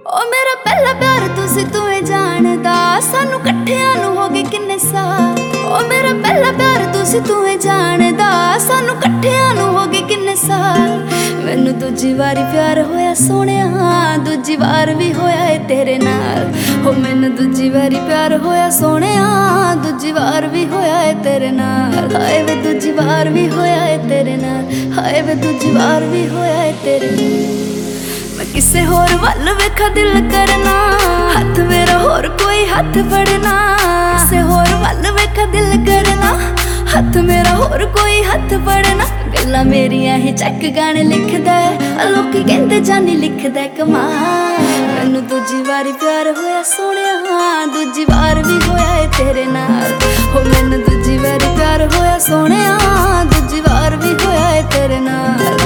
ओ मेरा पहला प्यार तुसी तुम्हें जानदा, सानू कट्ठियां नू हो गए किन्ने साल। ओ मेरा पहला प्यार तुसी तुम्हें जानदा, सानू कट्ठियां नू हो गए किन्ने साल। मैनू दूजी वारी प्यार होया सोहणिया, दूजी वार भी होया है तेरे नाल। हो मैनू दूजी वारी प्यार होया सोहणिया, दूजी वार भी होया है तेरे नाल। हाय वे दूजी वार भी होया है तेरे नाल, हाय वे दूजी वार भी होया है तेरे नाल। मैं किसे होर वल वेखा दिल करना, हथ मेरा होर कोई हथ फड़ना। किसे होर वल वेखा दिल करना, हथ मेरा होर कोई हथ फड़ना। गल्लां मेरियां ही चक गाने लिखदा है, लोकी कहंदे जानी लिखदा कमाल। मैनू दूजी वारी प्यार होया सोहणिया, दूजी वार भी होया है तेरे नाल। हो मैनू दूजी वारी प्यार होया सोहणिया, दूजी वार भी होया है तेरे नाल।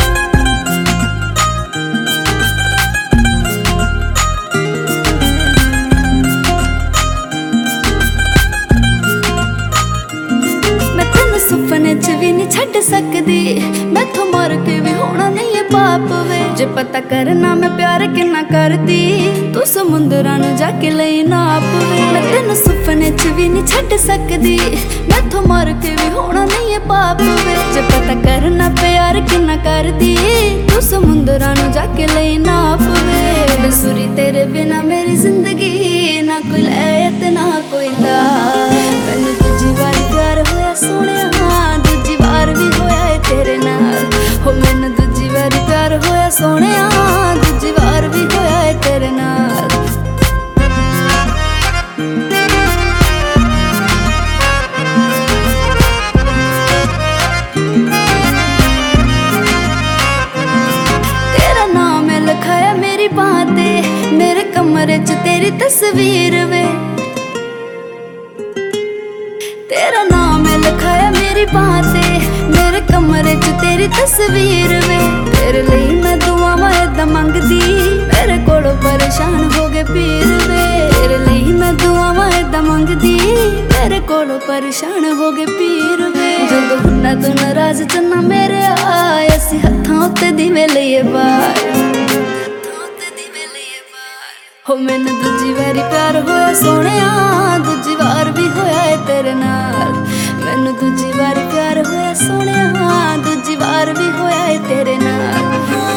सुपने च भी नहीं छड़ सकदी, मैथों मर के भी होना नहीं है पाप वे। जे पता करना मैं प्यार किन्ना करदी, तू समुंदरां नू जाके लई नाप वे। मैं तेनू सुपने च भी नहीं छड़ सकदी, मैथों मर के भी होना नहीं है पाप वे। जे पता करना प्यार किन्ना करदी, तू समुंदरां नू जाके लई नाप वे। बेसुरी तेरे बिना मेरी जिंदगी, ना कोई लैत ना कोई दा। मैनू दूजी वारी प्यार होया सोहणिया, दूजी वार भी होया है तेरे नाल। हो मैनू दूजी वारी प्यार होया सोहणिया, दूजी वार भी होया है तेरे नाल। तेरा नाम है लिखाया मेरी बांह ते, मेरे कमरे च तेरी तस्वीर वे। तेरा नाम है लिखाया मेरी बांह ते, मेरे कमरे च तेरी तस्वीर वे। तेरे लिए मैं दुआवां ऐदां मंगदी, मेरे कोलों परेशान हो गए पीर वे। तेरे लिए मैं दुआवां ऐदां मंगदी, मेरे कोलों परेशान हो गए पीर वे। जदों हुन्ना तू नाराज चन्ना मेरे आए, असीं हत्थां उत्ते दिवे लईए बार। हो मैनू दूजी वारी प्यार होया सोहणिया, दूजी वार भी होया है तेरे नाल। मैनू दूजी वारी प्यार होया सोहणिया, दूजी वार भी होया है तेरे नाल।